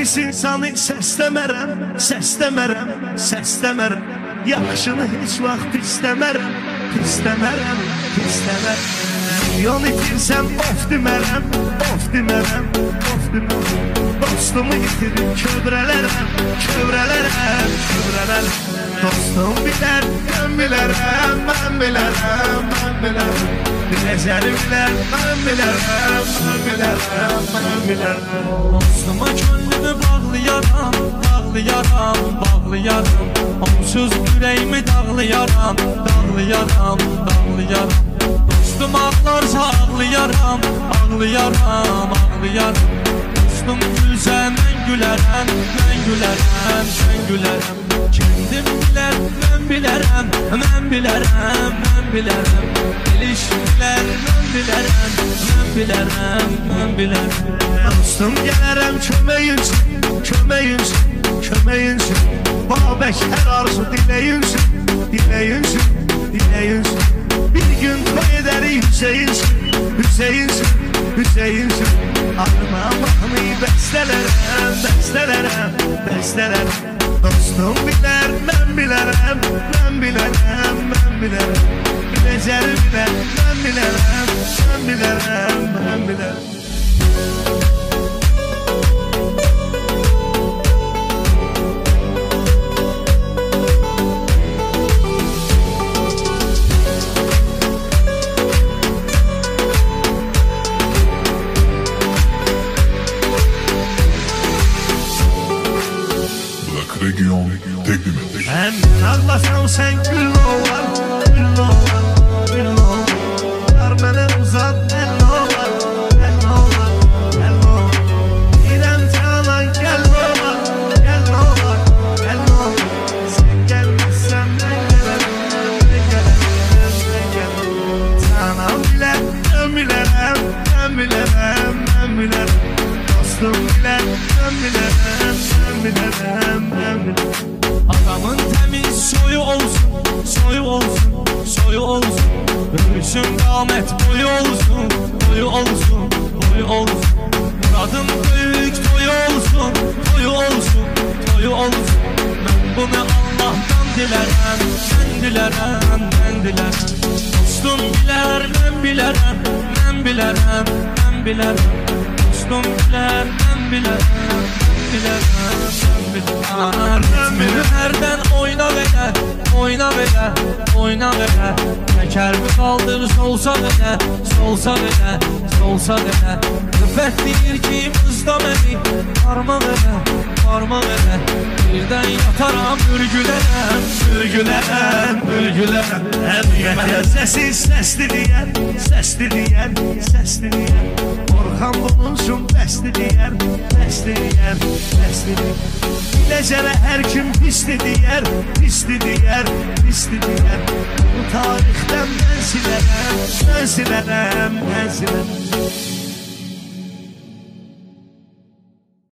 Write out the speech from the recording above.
Pis insanı səsləmərəm Yaxşını heç vaxt istəmərəm Milyon itirsəm of demərəm Dostumu itirib kövrələrəm Dostum bilər, mən bilərəm Biləcəri bilər, mən bilərəm Dostuma gönlümü bağlayaram Onsuz ürəyimi dağlayaram Dostum ağlarsa ağlayaram Dostum gülsə mən gülərəm Kendim bilər, mən bilərəm İlişkilər, mən bilərəm Dostum gələrəm köməyinsin Babək hər arzu diləyinsin Bir gün toy edərik Hüseyinsin Arıma mahnı bəstələrəm Dostum bilər, mən bilərəm Biləcəri bilər, mən bilərəm Region təqdim etdik. Mən ağlasam sən gül olar Yar mənə uzat əlin olar İrəm canan gəl olar Sən gəlməzsən mən gələrəm Canan bilər, mən bilərəm Dostum bilər, mən bilərəm Adamın təmiz soyu olsun Ölsün qamət boyu olsun Muradın böyük toyu olsun Mən bunu Allah'tan dilərəm Dostum bilər, mən bilərəm Dostum bilər, mən bilərəm Ritmini hərdən oyna belə Təkərimi qaldır solsa belə Qüvvət deyir ki mızda məni Parma belə Birdən yataram ürgülərəm Həqiqətən səsli deyər Orxan bunun üçün bəsli deyər Biləcərə hər kim pisli deyər Bu tarixdən mən silərəm